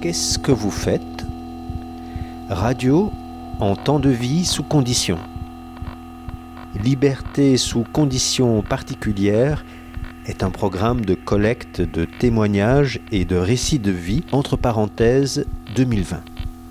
Qu'est-ce que vous faites ? Radio en temps de vie sous conditions. Liberté sous conditions particulières est un programme de collecte de témoignages et de récits de vie, entre parenthèses 2020.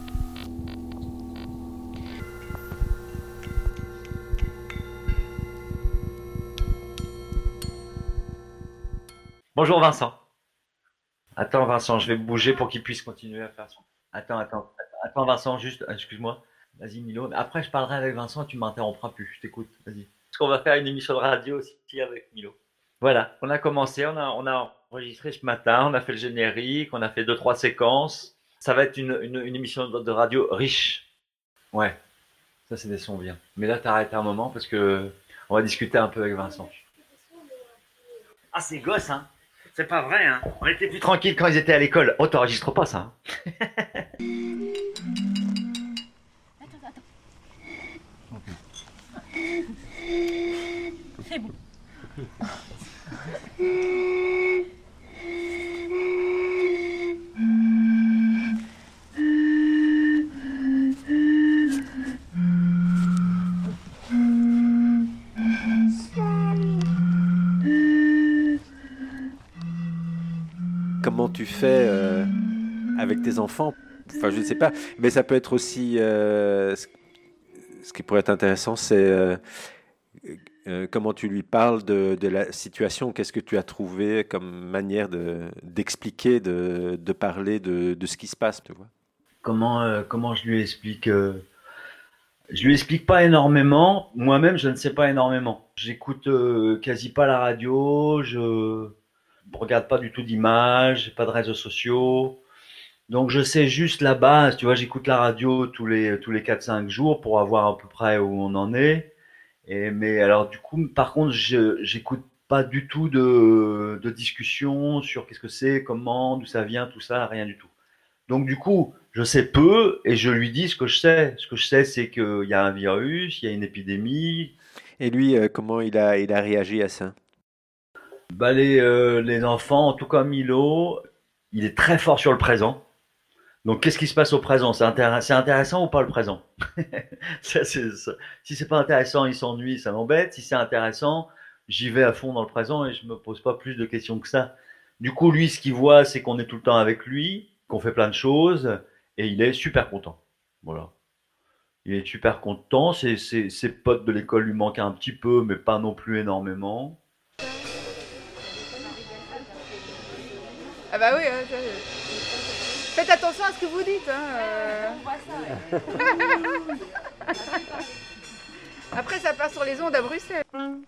Bonjour Vincent. Attends Vincent, je vais me bouger pour qu'il puisse continuer à faire son... Attends Vincent, juste, excuse-moi. Vas-y Milo. Après je parlerai avec Vincent, tu m'interrompras plus, je t'écoute, vas-y. Parce qu'on va faire une émission de radio aussi avec Milo. Voilà, on a commencé, on a enregistré ce matin, on a fait le générique, on a fait 2-3 séquences. Ça va être une émission de radio riche. Ouais, ça c'est des sons bien. Mais là t'arrêtes un moment parce que on va discuter un peu avec Vincent. Ah c'est gosse hein. C'est pas vrai, hein. On était plus tranquille quand ils étaient à l'école. Oh, t'enregistres pas ça, hein. Attends. C'est bon. Comment tu fais avec tes enfants ? Enfin, je ne sais pas, mais ça peut être aussi... ce qui pourrait être intéressant, c'est comment tu lui parles de la situation. Qu'est-ce que tu as trouvé comme manière d'expliquer, de parler de ce qui se passe, tu vois ? Comment je lui explique Je lui explique pas énormément. Moi-même, je ne sais pas énormément. J'écoute quasi pas la radio. Je regarde pas du tout d'images, pas de réseaux sociaux. Donc je sais juste la base, tu vois, j'écoute la radio tous les 4-5 jours pour avoir à peu près où on en est. Mais alors du coup, par contre, j'écoute pas du tout de discussion sur qu'est-ce que c'est, comment, d'où ça vient, tout ça, rien du tout. Donc du coup, je sais peu et je lui dis ce que je sais. Ce que je sais, c'est qu'il y a un virus, il y a une épidémie. Et lui, comment il a réagi à ça ? Bah les enfants, en tout cas Milo, il est très fort sur le présent. Donc, qu'est-ce qui se passe au présent? C'est intéressant ou pas le présent? Ça. Si c'est pas intéressant, il s'ennuie, ça m'embête. Si c'est intéressant, j'y vais à fond dans le présent et je me pose pas plus de questions que ça. Du coup, lui, ce qu'il voit, c'est qu'on est tout le temps avec lui, qu'on fait plein de choses et il est super content. Voilà. Il est super content. Ses potes de l'école lui manquent un petit peu, mais pas non plus énormément. Ah bah oui, faites attention à ce que vous dites. Après, ça passe sur les ondes à Bruxelles.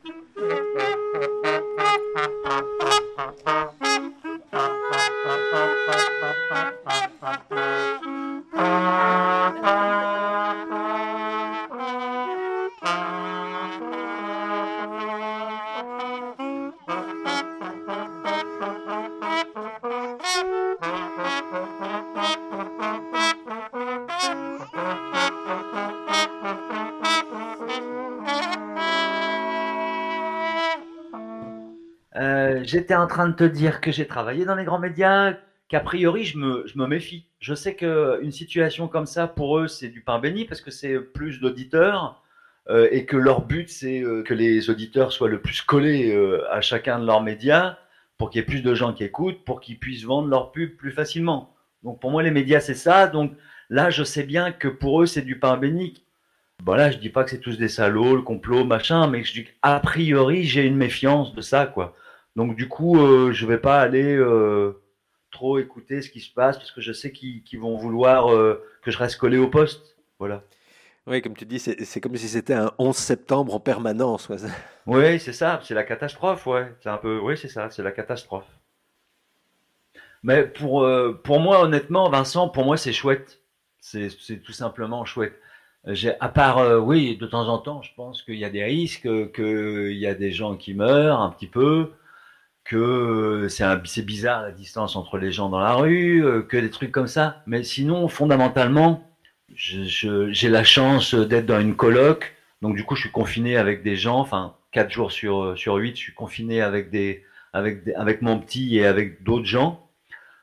J'étais en train de te dire que j'ai travaillé dans les grands médias, qu'a priori je me méfie. Je sais qu'une situation comme ça, pour eux, c'est du pain béni parce que c'est plus d'auditeurs et que leur but, c'est que les auditeurs soient le plus collés à chacun de leurs médias pour qu'il y ait plus de gens qui écoutent, pour qu'ils puissent vendre leur pub plus facilement. Donc pour moi, les médias, c'est ça. Donc là, je sais bien que pour eux, c'est du pain béni. Bon là, je dis pas que c'est tous des salauds, le complot, machin, mais je dis qu'a priori, j'ai une méfiance de ça, quoi. Donc du coup, je vais pas aller trop écouter ce qui se passe parce que je sais qu'ils vont vouloir que je reste collé au poste. Voilà. Oui, comme tu dis, c'est comme si c'était un 11 septembre en permanence. Ouais. Oui, c'est ça, c'est la catastrophe, ouais. C'est un peu, oui, c'est ça, c'est la catastrophe. Mais pour moi, honnêtement, Vincent, pour moi, c'est chouette. C'est tout simplement chouette. À part, oui, de temps en temps, je pense qu'il y a des risques, qu'il y a des gens qui meurent un petit peu, que c'est bizarre la distance entre les gens dans la rue, que des trucs comme ça. Mais sinon, fondamentalement, j'ai la chance d'être dans une coloc, donc du coup, je suis confiné avec des gens, enfin, 4 jours sur 8, je suis confiné avec mon petit et avec d'autres gens.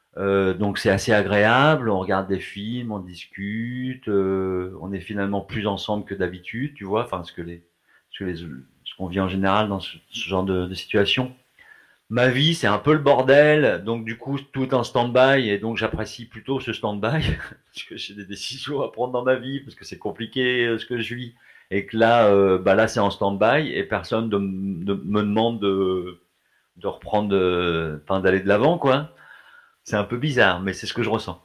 Donc c'est assez agréable, on regarde des films, on discute, on est finalement plus ensemble que d'habitude, tu vois, enfin ce qu'on vit en général dans ce genre de situation. Ma vie, c'est un peu le bordel, donc du coup tout est en stand-by et donc j'apprécie plutôt ce stand-by parce que j'ai des décisions à prendre dans ma vie parce que c'est compliqué ce que je vis et que là, bah là c'est en stand-by et personne me demande de reprendre, enfin d'aller de l'avant quoi. C'est un peu bizarre, mais c'est ce que je ressens.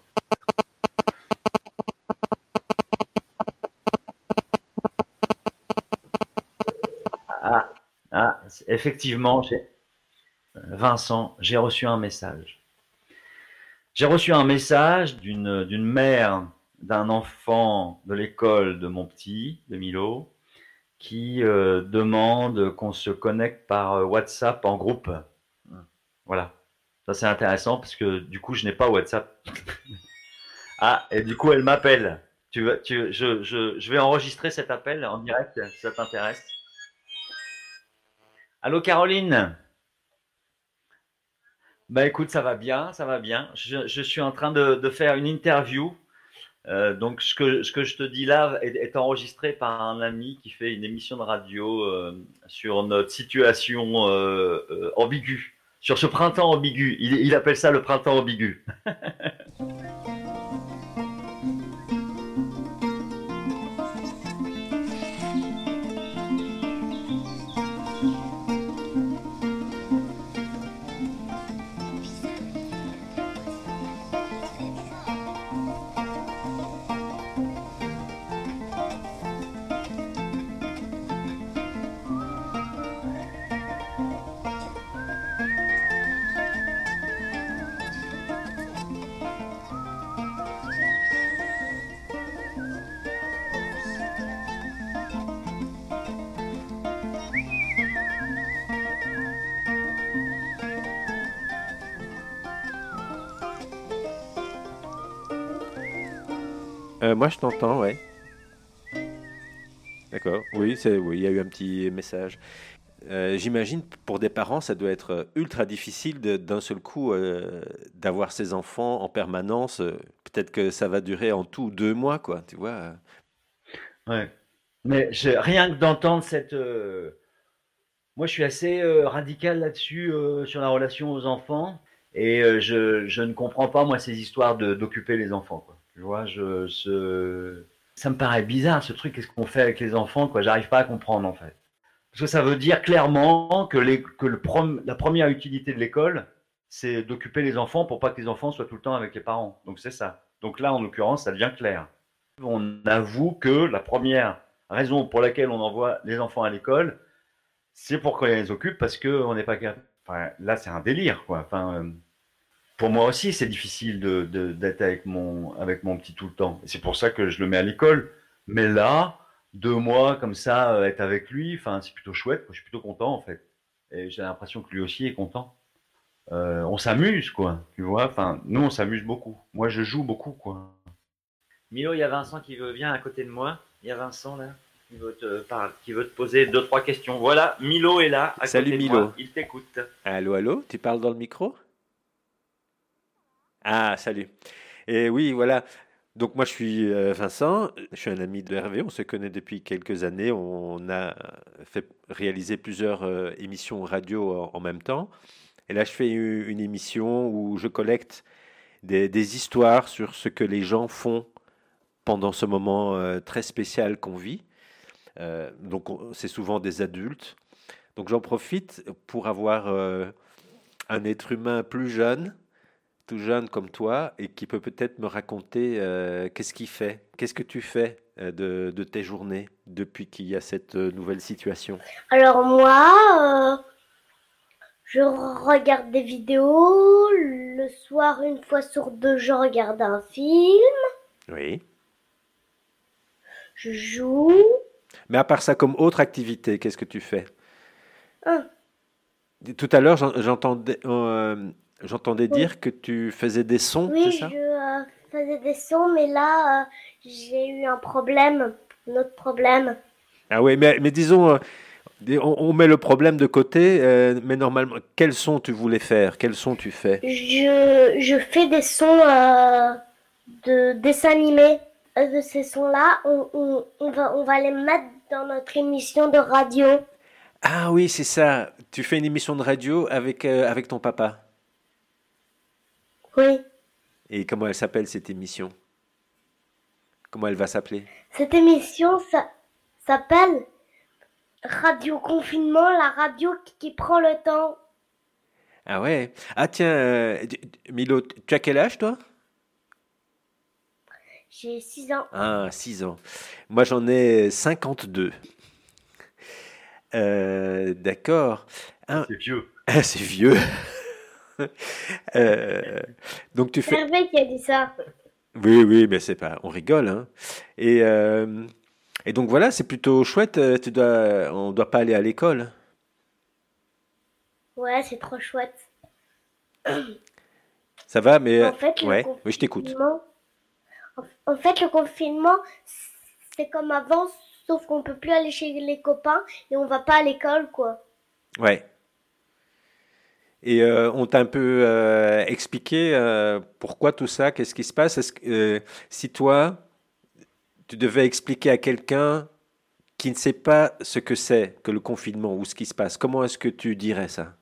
Ah, effectivement, Vincent, j'ai reçu un message. J'ai reçu un message d'une mère d'un enfant de l'école de mon petit, de Milo, qui demande qu'on se connecte par WhatsApp en groupe. Voilà. Ça, c'est intéressant parce que du coup, je n'ai pas WhatsApp. Ah, et du coup, elle m'appelle. Je vais enregistrer cet appel en direct si ça t'intéresse. Allô, Caroline? Bah écoute, ça va bien, ça va bien. Je suis en train de faire une interview. Donc ce que je te dis là est enregistré par un ami qui fait une émission de radio sur notre situation ambiguë, sur ce printemps ambigu. Il appelle ça le printemps ambigu. Moi, je t'entends, ouais. D'accord. Oui, oui, il y a eu un petit message. J'imagine pour des parents, ça doit être ultra difficile d'un seul coup d'avoir ses enfants en permanence. Peut-être que ça va durer en tout 2 mois, quoi. Tu vois. Ouais. Mais rien que d'entendre cette, moi, je suis assez radical là-dessus sur la relation aux enfants et je ne comprends pas moi ces histoires de d'occuper les enfants quoi. Tu vois, ça me paraît bizarre ce truc. Qu'est-ce qu'on fait avec les enfants quoi? J'arrive pas à comprendre en fait. Parce que ça veut dire clairement que la première utilité de l'école, c'est d'occuper les enfants pour pas que les enfants soient tout le temps avec les parents. Donc c'est ça. Donc là, en l'occurrence, ça devient clair. On avoue que la première raison pour laquelle on envoie les enfants à l'école, c'est pour qu'on les occupe parce qu'on n'est pas capable. Enfin, là, c'est un délire, quoi. Enfin, pour moi aussi, c'est difficile d'être avec mon petit tout le temps. Et c'est pour ça que je le mets à l'école. Mais là, 2 mois comme ça, être avec lui, enfin, c'est plutôt chouette. Quoi. Je suis plutôt content, en fait. Et j'ai l'impression que lui aussi est content. On s'amuse, quoi. Tu vois, enfin, nous, on s'amuse beaucoup. Moi, je joue beaucoup, quoi. Milo, il y a Vincent qui veut bien à côté de moi. Il y a Vincent, là, qui veut te poser 2, 3 questions. Voilà, Milo est là, à Salut côté de Milo. moi. Il t'écoute. Allô, allô, tu parles dans le micro? Ah, salut. Et oui, voilà. Donc moi je suis Vincent, je suis un ami de Hervé, on se connaît depuis quelques années, on a fait réaliser plusieurs émissions radio en même temps. Et là je fais une émission où je collecte des histoires sur ce que les gens font pendant ce moment très spécial qu'on vit. Donc c'est souvent des adultes. Donc j'en profite pour avoir un être humain plus jeune, tout jeune comme toi, et qui peut peut-être me raconter qu'est-ce qu'il fait, qu'est-ce que tu fais de tes journées depuis qu'il y a cette nouvelle situation. Alors moi, je regarde des vidéos. Le soir, une fois sur deux, je regarde un film. Oui. Je joue. Mais à part ça, comme autre activité, qu'est-ce que tu fais? Ah, Tout à l'heure, j'entendais oui, dire que tu faisais des sons, c'est oui, ça? je faisais des sons, mais là, j'ai eu un problème, un autre problème. Ah oui, mais disons, On met le problème de côté, mais normalement, quels sons tu voulais faire? Quels sons tu fais? Je fais des sons de dessins animés. De ces sons-là, on va les mettre dans notre émission de radio. Ah oui, c'est ça. Tu fais une émission de radio avec ton papa. Oui. Et comment elle s'appelle cette émission? Comment elle va s'appeler? Cette émission s'appelle Radio Confinement, la radio qui prend le temps. Ah ouais. Ah tiens, Milo, tu as quel âge toi? J'ai 6 ans. Ah, 6 ans. Moi j'en ai 52. D'accord. Ah, C'est vieux. c'est vieux. Euh, donc tu C'est fais... Hervé qui a dit ça. Oui, oui, mais c'est pas... On rigole, hein. Et, euh, et donc voilà, c'est plutôt chouette. On doit pas aller à l'école. Ouais, c'est trop chouette. Ça va, mais... En fait, le ouais, oui, je t'écoute. confinement, en fait, le confinement, c'est comme avant, sauf qu'on peut plus aller chez les copains et on va pas à l'école, quoi. Ouais. Et on t'a un peu expliqué pourquoi tout ça, qu'est-ce qui se passe? Si toi, tu devais expliquer à quelqu'un qui ne sait pas ce que c'est que le confinement ou ce qui se passe, comment est-ce que tu dirais ça?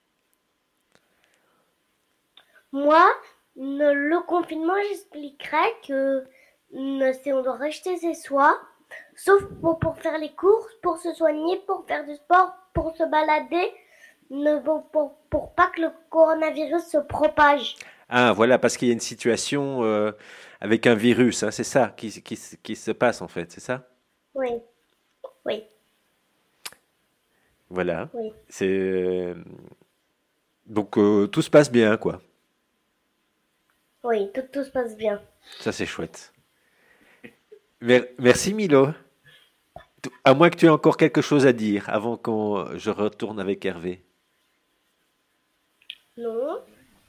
Moi, le confinement, j'expliquerais que on doit rester chez soi, sauf pour faire les courses, pour se soigner, pour faire du sport, pour se balader, pour pas que le coronavirus se propage. Ah, voilà, parce qu'il y a une situation avec un virus, hein, c'est ça qui se passe en fait, c'est ça? Oui, oui, Voilà. oui, C'est donc tout se passe bien, quoi. oui, tout se passe bien. Ça, c'est chouette. Merci Milo. À moins que tu aies encore quelque chose à dire avant que je retourne avec Hervé. Non?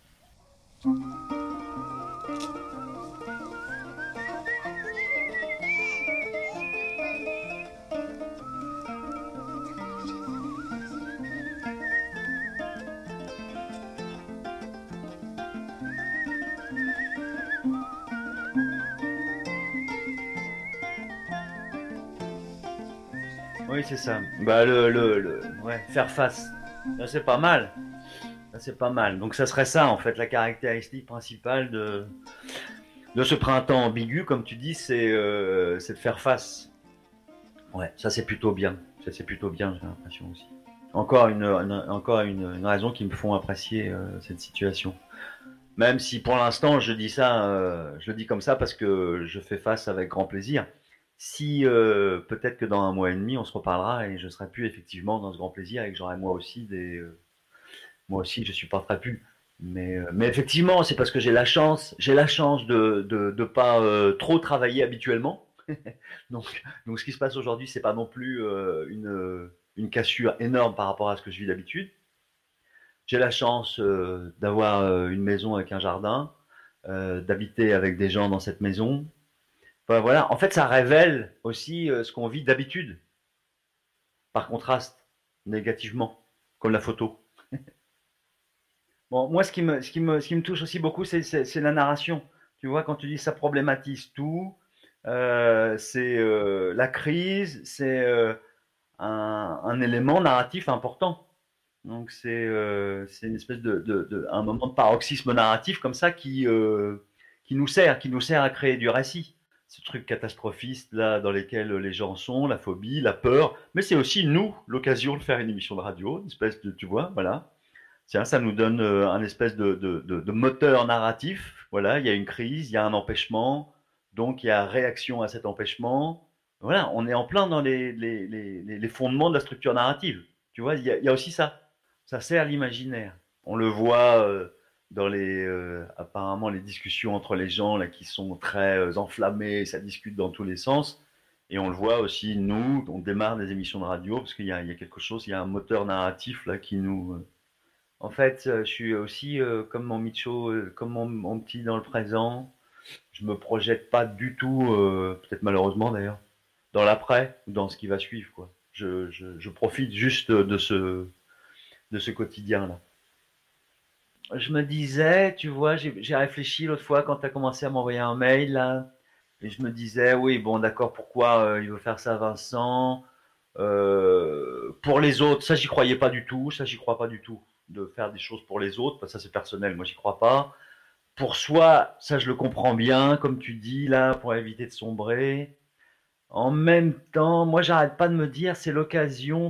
Oui, c'est ça. Bah, ouais, faire face. Ça, c'est pas mal. Ça, c'est pas mal. Donc, ça serait ça, en fait, la caractéristique principale de ce printemps ambigu, comme tu dis, c'est de faire face. Ouais, ça, c'est plutôt bien. Ça, c'est plutôt bien, j'ai l'impression aussi. Encore une raison qui me font apprécier cette situation. Même si pour l'instant, je dis ça, je le dis comme ça parce que je fais face avec grand plaisir. Si peut-être que dans un mois et demi, on se reparlera et je serai plus effectivement dans ce grand plaisir et que j'aurai moi aussi, je supporterai plus. Mais effectivement, c'est parce que j'ai la chance de pas trop travailler habituellement. Donc, ce qui se passe aujourd'hui, c'est pas non plus une cassure énorme par rapport à ce que je vis d'habitude. J'ai la chance d'avoir une maison avec un jardin, d'habiter avec des gens dans cette maison. Enfin, voilà, en fait, ça révèle aussi ce qu'on vit d'habitude, par contraste, négativement, comme la photo. Bon, moi, ce qui me touche aussi beaucoup, c'est la narration. Tu vois, quand tu dis ça problématise tout, c'est la crise, c'est un élément narratif important. Donc c'est une espèce un moment de paroxysme narratif comme ça qui nous sert à créer du récit. Ce truc catastrophiste là dans lequel les gens sont, la phobie, la peur, mais c'est aussi nous l'occasion de faire une émission de radio, une espèce de, tu vois, voilà. Tiens, ça nous donne un espèce de moteur narratif. Voilà, il y a une crise, il y a un empêchement, donc il y a réaction à cet empêchement. Voilà, on est en plein dans les fondements de la structure narrative. Tu vois, il y a aussi ça. Ça sert l'imaginaire. On le voit dans apparemment les discussions entre les gens là qui sont très enflammés, ça discute dans tous les sens. Et on le voit aussi, nous, on démarre des émissions de radio parce il y a quelque chose, il y a un moteur narratif là qui nous. En fait, je suis aussi comme mon Micho, comme mon petit dans le présent. Je me projette pas du tout, peut-être malheureusement d'ailleurs, dans l'après ou dans ce qui va suivre, quoi. Je profite juste de ce quotidien-là. Je me disais, tu vois, j'ai réfléchi l'autre fois quand tu as commencé à m'envoyer un mail, là, et je me disais, oui, bon, d'accord, pourquoi il veut faire ça, Vincent? Pour les autres, ça, j'y croyais pas du tout, ça, j'y crois pas du tout, de faire des choses pour les autres, parce que ça, c'est personnel, moi, j'y crois pas. Pour soi, ça, je le comprends bien, comme tu dis, là, pour éviter de sombrer. En même temps, moi, j'arrête pas de me dire, c'est l'occasion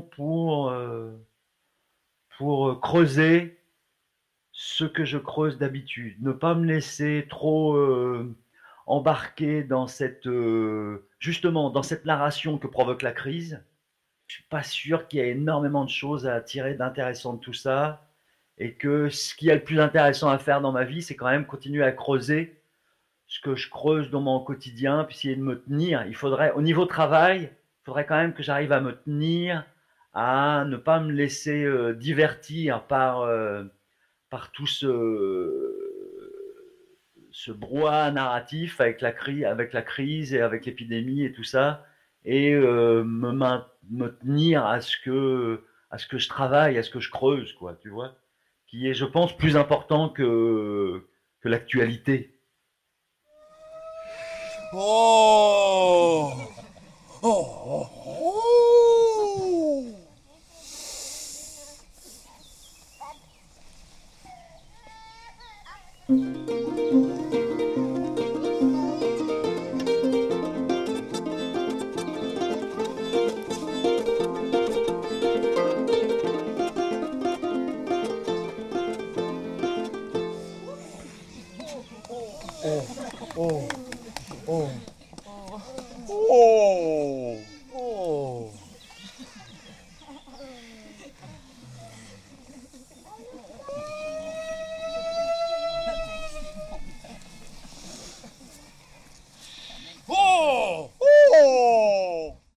pour creuser ce que je creuse d'habitude. Ne pas me laisser trop embarquer dans justement, dans cette narration que provoque la crise. Je suis pas sûr qu'il y ait énormément de choses à tirer d'intéressant de tout ça. Et que ce qui est le plus intéressant à faire dans ma vie, c'est quand même continuer à creuser ce que je creuse dans mon quotidien, puis essayer de me tenir. Il faudrait, au niveau travail, il faudrait quand même que j'arrive à me tenir, à ne pas me laisser divertir par tout ce brouhaha narratif avec la crise et avec l'épidémie et tout ça, et me tenir à ce que je travaille, à ce que je creuse, quoi, tu vois, qui est, je pense, plus important que l'actualité. Oh! Oh! Oh! Oh! Oh! Oh!